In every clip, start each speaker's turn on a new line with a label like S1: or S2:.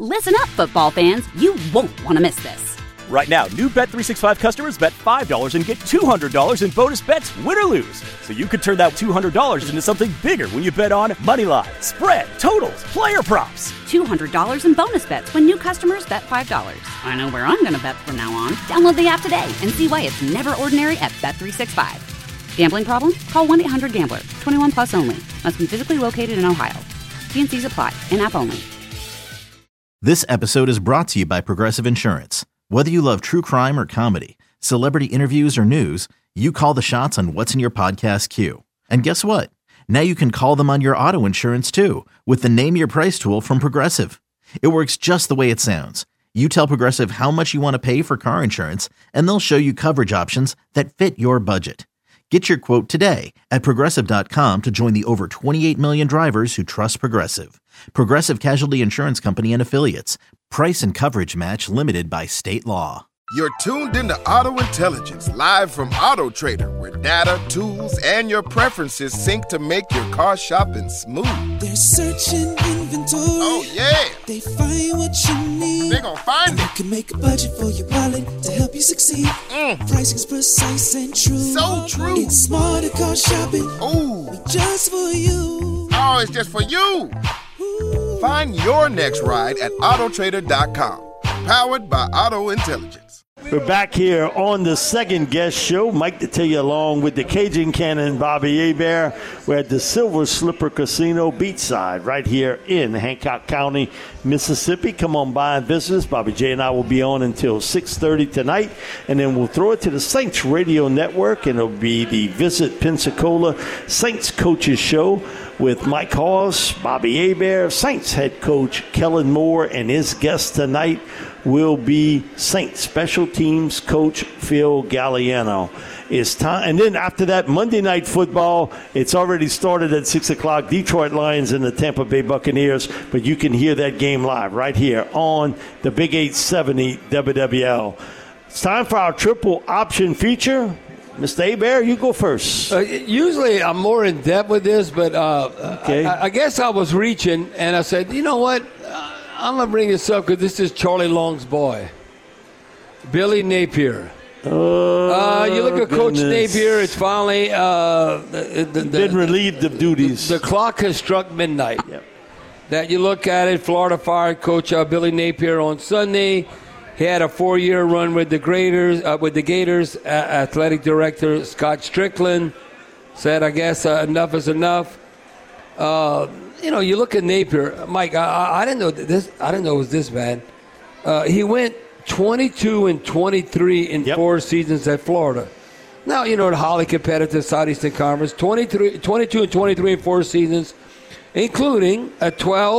S1: Listen up, football fans. You won't want to miss this.
S2: Right now, new Bet365 customers bet $5 and get $200 in bonus bets, win or lose. So you could turn that $200 into something bigger when you bet on money line, spread, totals, player props.
S1: $200 in bonus bets when new customers bet $5. I know where I'm going to bet from now on. Download the app today and see why it's never ordinary at Bet365. Gambling problem? Call 1-800-GAMBLER. 21 plus only. Must be physically located in Ohio. T&Cs apply. In-app only.
S3: This episode is brought to you by Progressive Insurance. Whether you love true crime or comedy, celebrity interviews or news, you call the shots on what's in your podcast queue. And guess what? Now you can call them on your auto insurance too with the Name Your Price tool from Progressive. It works just the way it sounds. You tell Progressive how much you want to pay for car insurance, and they'll show you coverage options that fit your budget. Get your quote today at Progressive.com to join the over 28 million drivers who trust Progressive. Progressive Casualty Insurance Company and Affiliates. Price and coverage match limited by state law.
S4: You're tuned into Auto Intelligence, live from Auto Trader, where data, tools, and your preferences sync to make your car shopping smooth.
S5: They're searching inventory.
S4: Oh, yeah.
S5: They find what you need.
S4: They're gonna find it.
S5: You can make a budget for your wallet to help you succeed. Pricing's precise and true.
S4: So true.
S5: It's smarter car shopping.
S4: Ooh.
S5: Just for you.
S4: Oh, it's just for you.
S5: Ooh.
S4: Find your next ride at Autotrader.com. Powered by Auto Intelligence.
S6: We're back here on the second guest show. Mike to tell you along with the Cajun Cannon, Bobby Hebert. We're at the Silver Slipper Casino Beachside right here in Hancock County, Mississippi. Come on by and visit us. Bobby J and I will be on until 6:30 tonight. And then we'll throw it to the Saints Radio Network, and it'll be the Visit Pensacola Saints Coaches Show with Mike Hawes, Bobby Hebert, Saints head coach Kellen Moore, and his guest tonight will be Saints special teams coach Phil Galliano. It's time, and then after that, Monday Night Football. It's already started at 6 o'clock. Detroit Lions and the Tampa Bay Buccaneers, but you can hear that game live right here on the Big 870 WWL. It's time for our triple option feature. Mr. Hebert, you go first.
S7: Usually I'm more in depth with this, but
S6: okay.
S7: I guess I was reaching, and I said, you know what? I'm going to bring this up because this is Charlie Long's boy, Billy Napier. You look at Coach Napier, it's finally
S6: been relieved of duties.
S7: The clock has struck midnight.
S6: Yep.
S7: That you look at it, Florida fired Coach Billy Napier on Sunday. He had a 4-year run with the Gators. Athletic director Scott Strickland said, I guess enough is enough. You look at Napier, Mike. I didn't know this. I didn't know it was this bad. He went 22-23 in 4 seasons at Florida. Now the highly competitive Southeastern Conference. 22-23 in 4 seasons, including a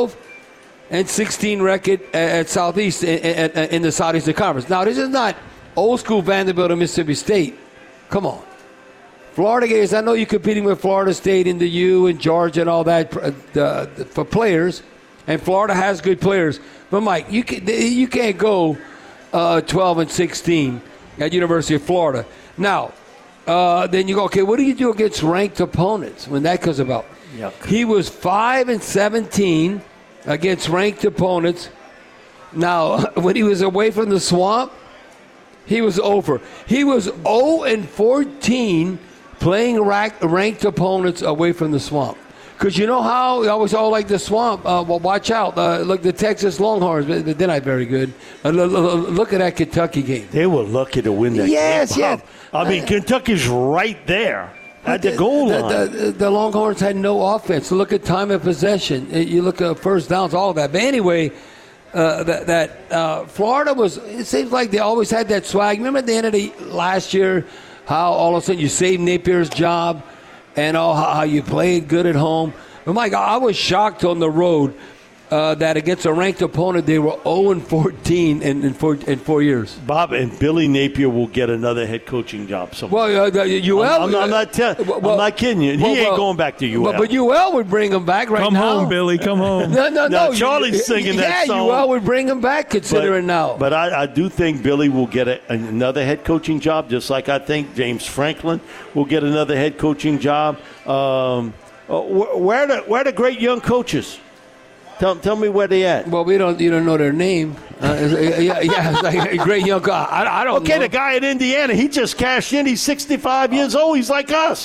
S7: 12-16 record at Southeast in the Southeastern Conference. Now this is not old school Vanderbilt or Mississippi State. Come on. Florida Gators, I know you're competing with Florida State in the U and Georgia and all that for players, and Florida has good players. But, Mike, you can't go 12-16 at University of Florida. Now, then you go, okay, what do you do against ranked opponents when that comes about?
S6: Yuck.
S7: He was 5-17 against ranked opponents. Now, when he was away from the swamp, he was over. He was 0-14 playing ranked opponents away from the swamp. Because you know how? I was all like the swamp. Well, watch out. Look, the Texas Longhorns, they're not very good. Look at that Kentucky game.
S6: They were lucky to win that game.
S7: Yes.
S6: I mean, Kentucky's right there at the goal line.
S7: The Longhorns had no offense. Look at time of possession. You look at first downs, all of that. But anyway, Florida was, it seems like they always had that swag. Remember at the end of the last year how all of a sudden you saved Napier's job and how you played good at home. But, Mike, I was shocked on the road that against a ranked opponent they were 0-14 in 4 years.
S6: Bob, and Billy Napier will get another head coaching job somewhere.
S7: Well, UL.
S6: I'm not kidding you. He ain't going back to UL.
S7: But UL would bring him back right now.
S8: Come home, Billy. Come home.
S7: No.
S6: Charlie's singing that song.
S7: Yeah, UL would bring him back, considering now.
S6: But I do think Billy will get another head coaching job, just like I think James Franklin will get another head coaching job. Where are the great young coaches? Tell me where they at.
S7: Well, you don't know their name. It's like a great young guy. I don't know.
S6: Okay, the guy in Indiana, he just cashed in. He's 65 years old. He's like us.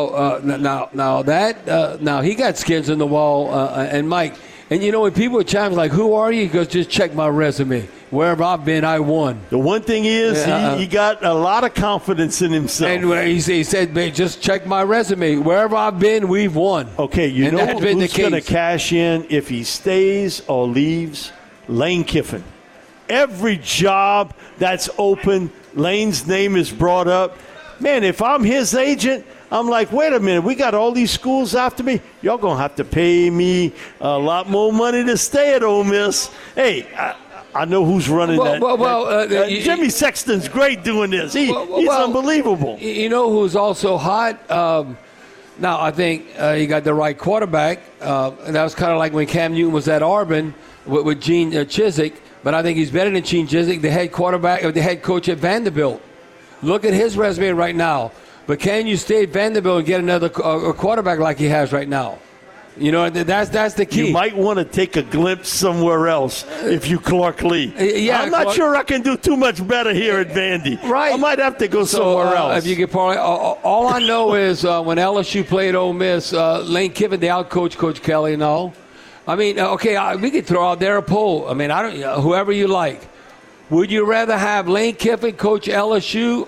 S7: Now he got skins in the wall, and Mike. And when people chime like, "Who are you?" He goes, "Just check my resume. Wherever I've been, I won."
S6: The one thing is, he got a lot of confidence in himself.
S7: And he said, "Just check my resume. Wherever I've been, we've won."
S6: Okay, you know who's going to cash in if he stays or leaves? Lane Kiffin. Every job that's open, Lane's name is brought up. Man, if I'm his agent, I'm like, wait a minute, we got all these schools after me. Y'all going to have to pay me a lot more money to stay at Ole Miss. Hey, I know who's running that. Jimmy Sexton's great doing this. He's unbelievable.
S7: You know who's also hot? Now, I think he got the right quarterback. And that was kind of like when Cam Newton was at Auburn with Gene Chizik. But I think he's better than Gene Chizik, the head coach at Vanderbilt. Look at his resume right now. But can you stay at Vanderbilt and get another quarterback like he has right now? That's the key.
S6: You might want to take a glimpse somewhere else if you Clark Lee. I'm not sure I can do too much better here at Vandy.
S7: Right.
S6: I might have to go somewhere else.
S7: If you get all I know is when LSU played Ole Miss, Lane Kiffin, they outcoached Coach Kelly and all. I mean, we could throw out there a poll. I mean, whoever you like. Would you rather have Lane Kiffin coach LSU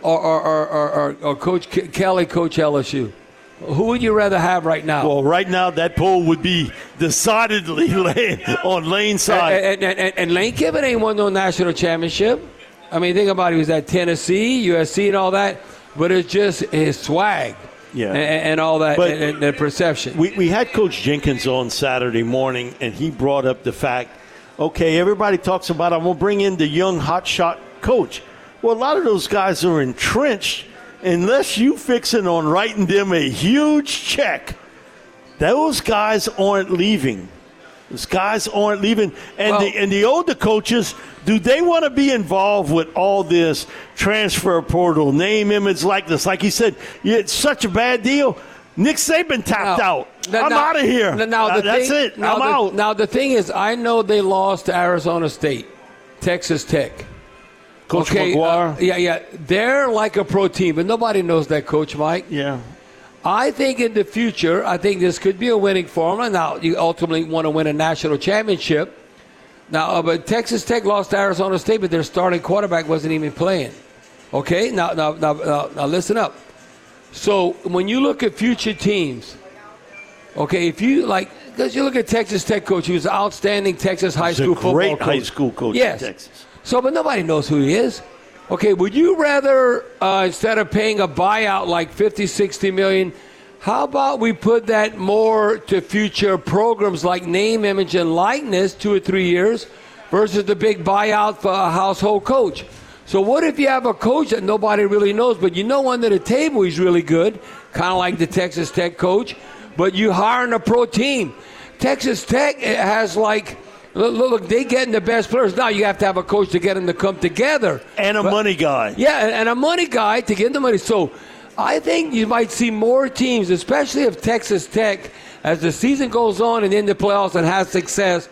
S7: or Coach Kelly coach LSU? Who would you rather have right now?
S6: Well, right now that poll would be decidedly on Lane's side.
S7: And Lane Kiffin ain't won no national championship. I mean, think about it. He was at Tennessee, USC, and all that. But it's just his swag and all that, and the perception.
S6: We had Coach Jenkins on Saturday morning, and he brought up the fact, okay, everybody talks about I'm going to bring in the young hotshot coach. Well, a lot of those guys are entrenched. Unless you fixing on writing them a huge check, those guys aren't leaving. Those guys aren't leaving. And the older coaches, do they want to be involved with all this transfer portal, name, image, likeness? Like he said, it's such a bad deal. Nick Saban tapped out. I'm out of here. That's it. I'm out.
S7: Now, the thing is, I know they lost to Arizona State, Texas Tech.
S6: Coach McGuire?
S7: They're like a pro team, but nobody knows that, Coach Mike.
S6: Yeah.
S7: I think in the future, this could be a winning formula. Now, you ultimately want to win a national championship. Now, but Texas Tech lost to Arizona State, but their starting quarterback wasn't even playing. Okay? Now listen up. So when you look at future teams, okay, because you look at Texas Tech coach, he was an outstanding Texas high school football coach.
S6: Great high school coach in Texas.
S7: So, but nobody knows who he is. Okay, would you rather, instead of paying a buyout like $50, $60 million, how about we put that more to future programs like name, image, and likeness, 2 or 3 years, versus the big buyout for a household coach? So what if you have a coach that nobody really knows, but you know under the table he's really good, kind of like the Texas Tech coach, but you hiring a pro team. Texas Tech has look, they getting the best players. Now you have to have a coach to get them to come together.
S6: And a money guy.
S7: Yeah, and a money guy to get the money. So I think you might see more teams, especially if Texas Tech, as the season goes on and in the playoffs and has success,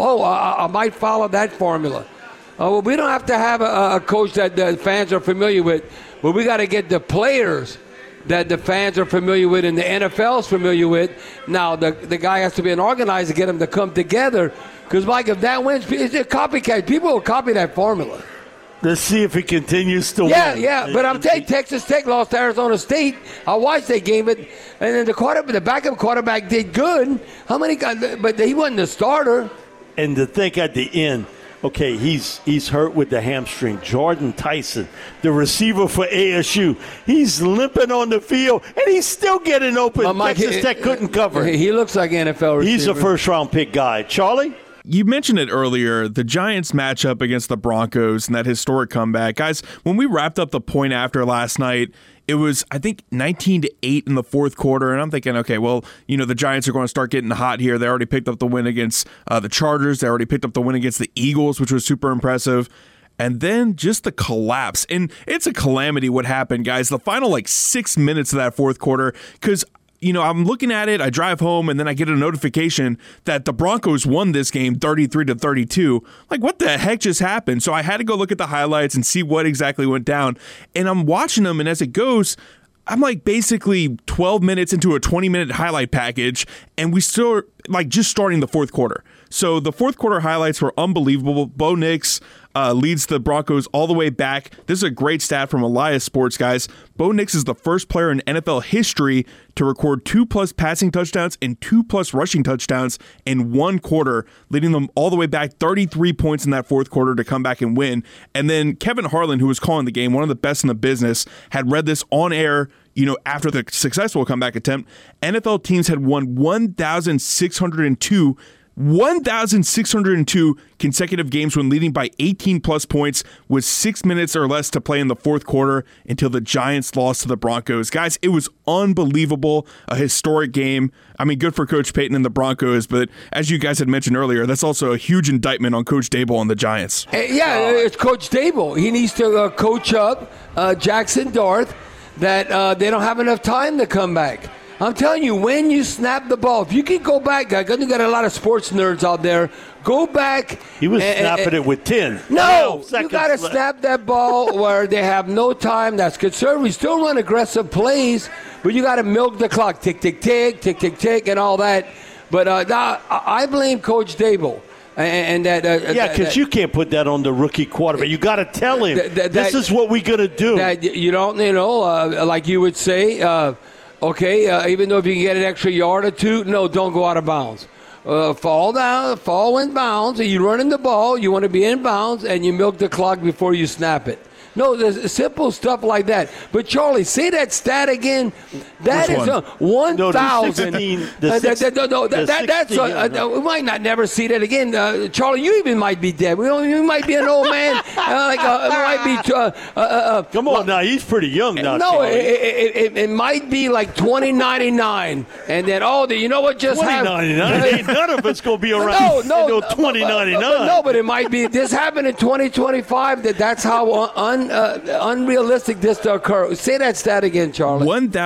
S7: I might follow that formula. Well, we don't have to have a coach that the fans are familiar with, but we got to get the players that the fans are familiar with and the NFL is familiar with. Now, the guy has to be an organizer to get them to come together. Because, Mike, if that wins, it's a copycat. People will copy that formula.
S6: Let's see if he continues to win.
S7: Yeah, but I'm telling you, Texas Tech lost to Arizona State. I watched that game, and then the backup quarterback did good. How many guys? But he wasn't the starter.
S6: And to think at the end, okay, he's hurt with the hamstring. Jordan Tyson, the receiver for ASU, he's limping on the field, and he's still getting open. Texas Tech couldn't cover.
S7: He looks like an NFL receiver.
S6: He's a first-round pick guy. Charlie?
S8: You mentioned it earlier, the Giants matchup against the Broncos and that historic comeback. Guys, when we wrapped up the point after last night, it was, I think, 19-8 in the fourth quarter, and I'm thinking, okay, well, the Giants are going to start getting hot here. They already picked up the win against the Chargers. They already picked up the win against the Eagles, which was super impressive. And then just the collapse. And it's a calamity what happened, guys. The final, 6 minutes of that fourth quarter, because I'm looking at it, I drive home, and then I get a notification that the Broncos won this game 33-32. Like, what the heck just happened? So I had to go look at the highlights and see what exactly went down. And I'm watching them, and as it goes, I'm like basically 12 minutes into a 20-minute highlight package, and we still like just starting the fourth quarter. So the fourth quarter highlights were unbelievable. Bo Nix leads the Broncos all the way back. This is a great stat from Elias Sports, guys. Bo Nix is the first player in NFL history to record 2+ passing touchdowns and 2+ rushing touchdowns in one quarter, leading them all the way back 33 points in that fourth quarter to come back and win. And then Kevin Harlan, who was calling the game, one of the best in the business, had read this on air after the successful comeback attempt. NFL teams had won 1,602 consecutive games when leading by 18+ points with 6 minutes or less to play in the fourth quarter until the Giants lost to the Broncos. Guys, it was unbelievable, a historic game. I mean, good for Coach Payton and the Broncos, but as you guys had mentioned earlier, that's also a huge indictment on Coach Dable and the Giants.
S7: It's Coach Dable. He needs to coach up Jackson Dart that they don't have enough time to come back. I'm telling you, when you snap the ball, if you can go back, I know you got a lot of sports nerds out there, go back.
S6: He was snapping it with 10.
S7: No, you got to snap that ball where they have no time. That's conservative. We still run aggressive plays, but you got to milk the clock. Tick, tick, tick, tick, tick, tick, and all that. But I blame Coach Dable.
S6: Because you can't put that on the rookie quarterback. You got to tell him, this is what we're going to do.
S7: You don't, like you would say, even though if you can get an extra yard or two, no, don't go out of bounds. Fall in bounds, and you run in the ball, you want to be in bounds, and you milk the clock before you snap it. No, there's simple stuff like that. But, Charlie, say that stat again. That is 1,000. We might not never see that again. Charlie, you even might be dead. You might be an old man.
S6: Come on now. He's pretty young now.
S7: No, it might be like 2099. And then, you know what just happened?
S6: 2099? None of us going to be around until 2099.
S7: No, but it might be. This happened in 2025. That's how unrealistic this to occur. Say that stat again, Charlie.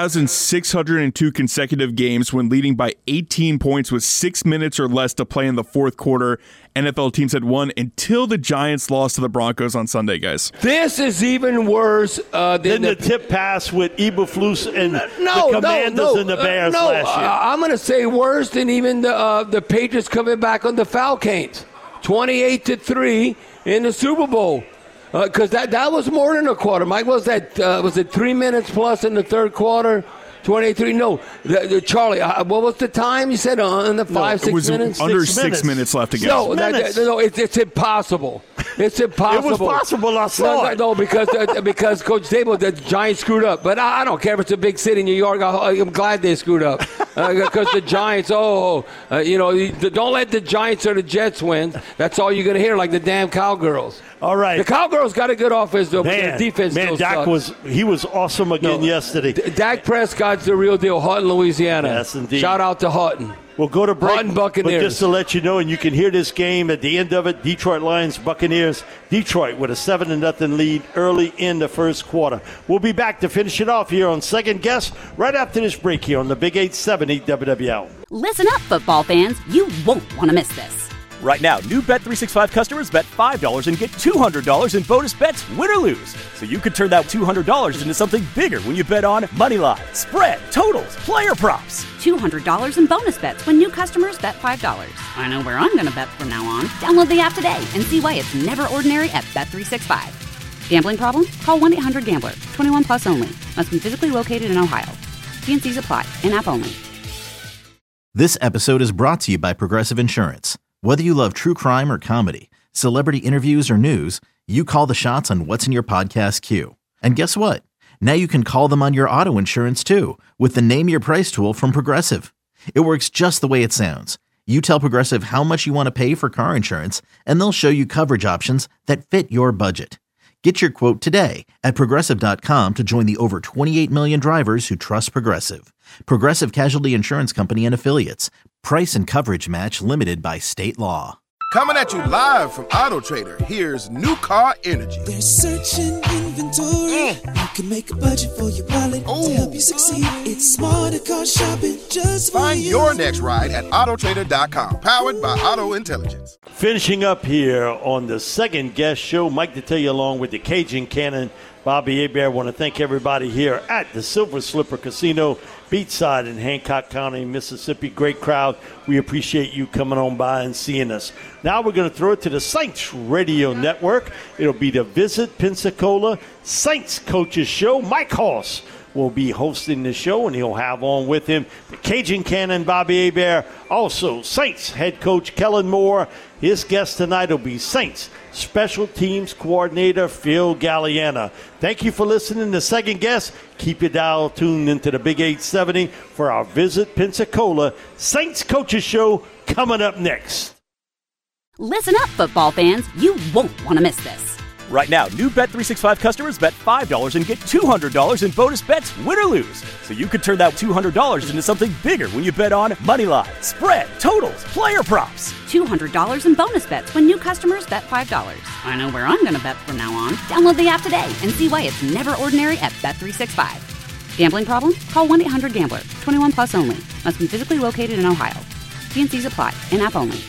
S8: 1,602 consecutive games when leading by 18 points with 6 minutes or less to play in the fourth quarter. NFL teams had won until the Giants lost to the Broncos on Sunday, guys.
S7: This is even worse than
S6: the tip pass with Eberflus and the Commanders and the Bears last year.
S7: I'm going to say worse than even the Patriots coming back on the Falcons. 28-3 in the Super Bowl. Because that was more than a quarter. Mike, was it 3 minutes plus in the third quarter? 23? No. Charlie, what was the time you said on the 6 minutes?
S8: Under 6 minutes left to go.
S7: No, it's impossible. It's impossible.
S6: It was possible. I saw it.
S7: No, because Coach Dable, the Giants screwed up. But I don't care if it's a big city, New York. I'm glad they screwed up. Because the Giants, don't let the Giants or the Jets win. That's all you're going to hear, like the damn Cowgirls.
S6: All right.
S7: The Cowgirls got a good offense, though.
S6: Man,
S7: defense
S6: Dak was awesome again yesterday.
S7: Dak Prescott's the real deal. Houghton, Louisiana.
S6: Yes, indeed.
S7: Shout out to Houghton.
S6: We'll go to break.
S7: Houghton Buccaneers.
S6: But just to let you know, and you can hear this game at the end of it, Detroit Lions, Buccaneers. Detroit with a 7-0 lead early in the first quarter. We'll be back to finish it off here on Second Guess right after this break here on the Big 870 WWL.
S1: Listen up, football fans. You won't want to miss this.
S2: Right now, new Bet365 customers bet $5 and get $200 in bonus bets, win or lose. So you could turn that $200 into something bigger when you bet on Moneyline, spread, totals, player props.
S1: $200 in bonus bets when new customers bet $5. I know where I'm going to bet from now on. Download the app today and see why it's never ordinary at Bet365. Gambling problem? Call 1-800-GAMBLER. 21 plus only. Must be physically located in Ohio. T&Cs apply. In-app only.
S3: This episode is brought to you by Progressive Insurance. Whether you love true crime or comedy, celebrity interviews or news, you call the shots on what's in your podcast queue. And guess what? Now you can call them on your auto insurance too with the Name Your Price tool from Progressive. It works just the way it sounds. You tell Progressive how much you want to pay for car insurance, and they'll show you coverage options that fit your budget. Get your quote today at Progressive.com to join the over 28 million drivers who trust Progressive. Progressive Casualty Insurance Company and Affiliates. Price and coverage match limited by state law.
S4: Coming at you live from Auto Trader, here's New Car Energy.
S5: They're searching inventory. You can make a budget for your wallet to help you succeed. It's smarter car shopping just for
S4: Find
S5: you.
S4: your next ride at autotrader.com, powered by Auto Intelligence.
S6: Finishing up here on the second guest show, Mike Detillier along with the Cajun Cannon, Bobby Hebert. I want to thank everybody here at the Silver Slipper Casino, beachside in Hancock County, Mississippi. Great crowd. We appreciate you coming on by and seeing us. Now we're going to throw it to the Saints Radio Network. It'll be the Visit Pensacola Saints Coaches Show. Mike Hoss will be hosting the show, and he'll have on with him the Cajun Cannon, Bobby Hebert. Also, Saints head coach Kellen Moore. His guest tonight will be Saints Special Teams Coordinator Phil Galliana. Thank you for listening to Second Guest. Keep your dial tuned into the Big 870 for our Visit Pensacola Saints Coaches Show coming up next.
S1: Listen up, football fans. You won't want to miss this.
S2: Right now, new Bet365 customers bet $5 and get $200 in bonus bets, win or lose. So you could turn that $200 into something bigger when you bet on money line, spread, totals, player props.
S1: $200 in bonus bets when new customers bet $5. I know where I'm going to bet from now on. Download the app today and see why it's never ordinary at Bet365. Gambling problem? Call 1-800-GAMBLER. 21 plus only. Must be physically located in Ohio. T&Cs apply. In-app only.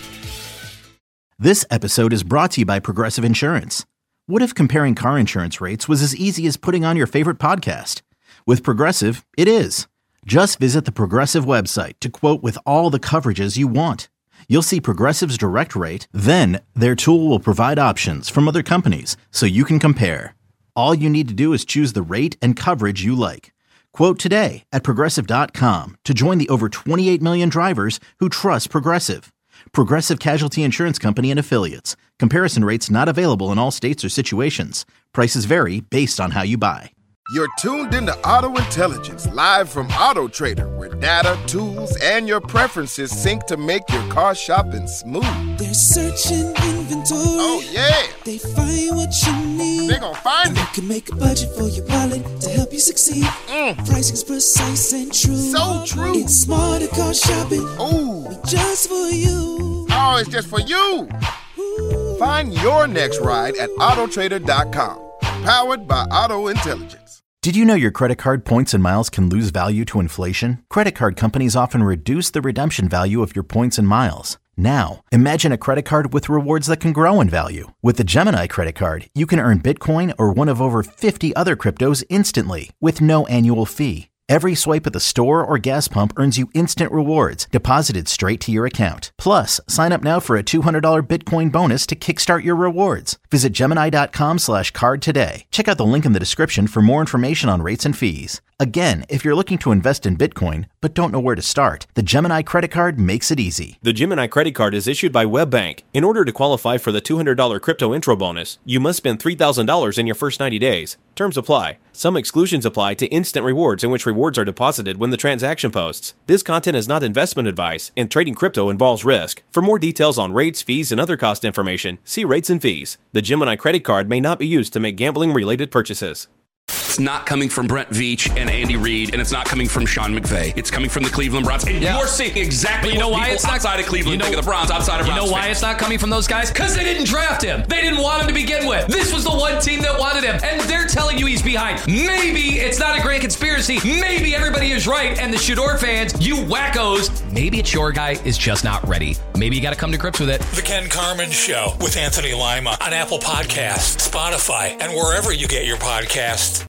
S3: This episode is brought to you by Progressive Insurance. What if comparing car insurance rates was as easy as putting on your favorite podcast? With Progressive, it is. Just visit the Progressive website to quote with all the coverages you want. You'll see Progressive's direct rate, then their tool will provide options from other companies so you can compare. All you need to do is choose the rate and coverage you like. Quote today at Progressive.com to join the over 28 million drivers who trust Progressive. Progressive Casualty Insurance Company and Affiliates. Comparison rates not available in all states or situations. Prices vary based on how you buy.
S4: You're tuned into Auto Intelligence, live from Auto Trader, where data, tools, and your preferences sync to make your car shopping smooth.
S5: They're searching inventory.
S4: Oh, yeah.
S5: They find what you need.
S4: They're gonna find
S5: You
S4: it.
S5: can make a budget for your wallet to help you succeed. Pricing's precise and true.
S4: So true.
S5: It's smarter car shopping.
S4: Ooh.
S5: Just for you.
S4: Oh, it's just for you. Find your next ride at autotrader.com, powered by Auto Intelligence.
S3: Did you know your credit card points and miles can lose value to inflation? Credit card companies often reduce the redemption value of your points and miles. Now, imagine a credit card with rewards that can grow in value. With the Gemini credit card, you can earn Bitcoin or one of over 50 other cryptos instantly with no annual fee. Every swipe at the store or gas pump earns you instant rewards deposited straight to your account. Plus, sign up now for a $200 Bitcoin bonus to kickstart your rewards. Visit Gemini.com/card today. Check out the link in the description for more information on rates and fees. Again, if you're looking to invest in Bitcoin but don't know where to start, the Gemini credit card makes it easy.
S9: The Gemini credit card is issued by WebBank. In order to qualify for the $200 crypto intro bonus, you must spend $3,000 in your first 90 days. Terms apply. Some exclusions apply to instant rewards, in which rewards are deposited when the transaction posts. This content is not investment advice, and trading crypto involves risk. For more details on rates, fees, and other cost information, see rates and fees. The Gemini credit card may not be used to make gambling-related purchases.
S10: It's not coming from Brent Veach and Andy Reid, and it's not coming from Sean McVay. It's coming from the Cleveland Browns. And you're seeing exactly what people outside of Cleveland think of the Browns, outside of Browns.
S11: You know why it's not coming from those guys? Because they didn't draft him. They didn't want him to begin with. This was the one team that wanted him, and they're telling you he's behind. Maybe it's not a grand conspiracy. Maybe everybody is right, and the Shador fans, you wackos, maybe it's your guy is just not ready. Maybe you got to come to grips with it.
S12: The Ken Carman Show with Anthony Lima on Apple Podcasts, Spotify, and wherever you get your podcasts.